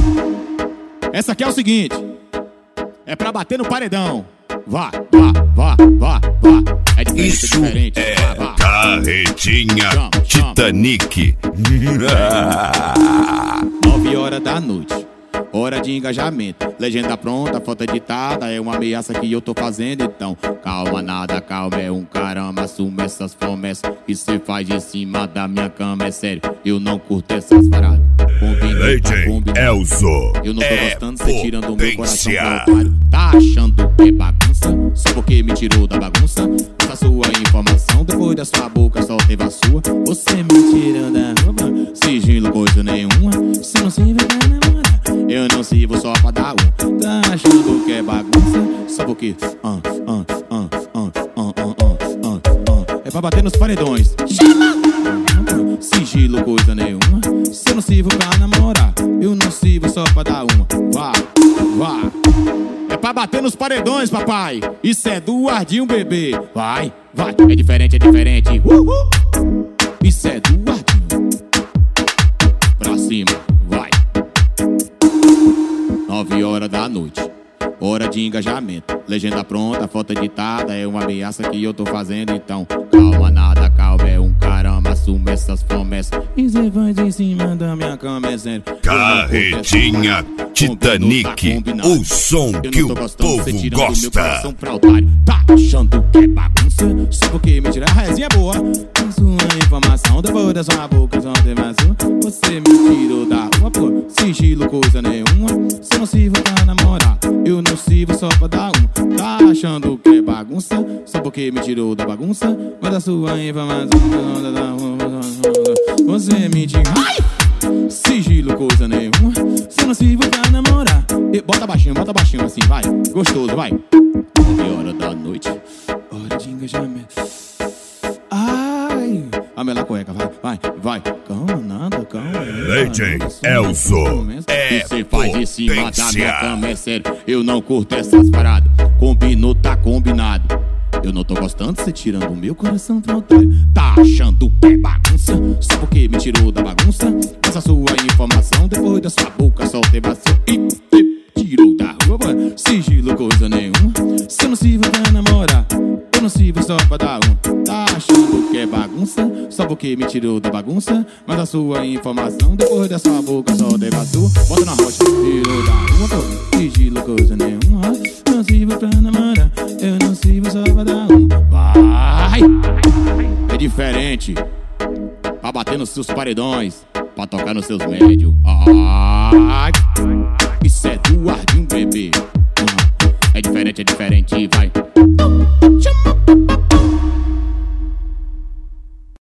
Essa aqui é o seguinte, é pra bater no paredão. Vá. É diferente, isso diferente. É carretinha Titanic. 9 horas da noite, hora de engajamento. Legenda pronta, foto editada. É uma ameaça que eu tô fazendo. Então, calma, nada, calma, é um caramba. Assume essas promessas que cê faz em cima da minha cama. É sério, eu não curto essas paradas. Legend Elzo. Eu não tô gostando, cê tirando o meu coração pro otário. Tá achando que é bagunça? Só porque me tirou da bagunça. Essa sua informação, depois da sua boca só teve a sua. Você me tirando da roupa, sigilo coisa nenhuma. Se não se vê pra namorar, eu não sirvo só pra dar um. Tá achando que é bagunça? Só porque é pra bater nos paredões. Chama! Sigilo coisa nenhuma. Se eu não sirvo pra namorar, eu não sirvo só pra dar uma. Vá. É pra bater nos paredões, papai. Isso é do Ardinho, bebê. Vai. É diferente. Isso é do Ardinho. Pra cima, vai. 9 horas da noite, hora de engajamento. Legenda pronta, foto editada. É uma ameaça que eu tô fazendo. Então, calma, nada, calma, é um caramba. Assume essas promessas e cê faz em cima da minha cama, é sério. Carretinha Titanic, o som que o povo gosta. Tá achando que é bagunça? Só porque me tira a resenha é boa. A sua informação, depois da sua boca só tem mais uma. Você me tirou da rua, pô. Sigilo coisa nenhuma. Se não sirvo pra namorar, eu não sirvo só pra dar uma. Tá achando que é bagunça? Só porque me tirou da bagunça. Mas a sua informação, você me tira. Ai! Sigilo coisa nenhuma. Se não sirvo pra namorar, bota baixinho assim, vai. Gostoso, vai. 9 horas da noite, hora de engajamento. Ai, a mela cueca, vai. Calma, nada, calma. Legend Elzo é você faz em cima da minha cama, é sério. Eu não curto essas paradas. Combinou, tá combinado. Eu não tô gostando de você tirando o meu coração pro otário. Tá achando que é bagunça? Só porque me tirou da bagunça. Essa sua informação, depois da sua boca só teve a sua. E tirou da rua, sigilo coisa nenhuma. Se eu não sirvo pra namorar, eu não sirvo só pra dar um. Tá achando que é bagunça? Só porque me tirou da bagunça. Mas a sua informação, depois da sua boca só teve a sua. Bota na rocha, tirou da rua, pô. Sigilo coisa nenhuma. Não sirvo pra namorar, eu não sirvo só pra dar um. Vai! É diferente. Pra bater nos seus paredões, pra tocar nos seus médios. Ai! Isso é do Ardinho, bebê. É diferente, vai.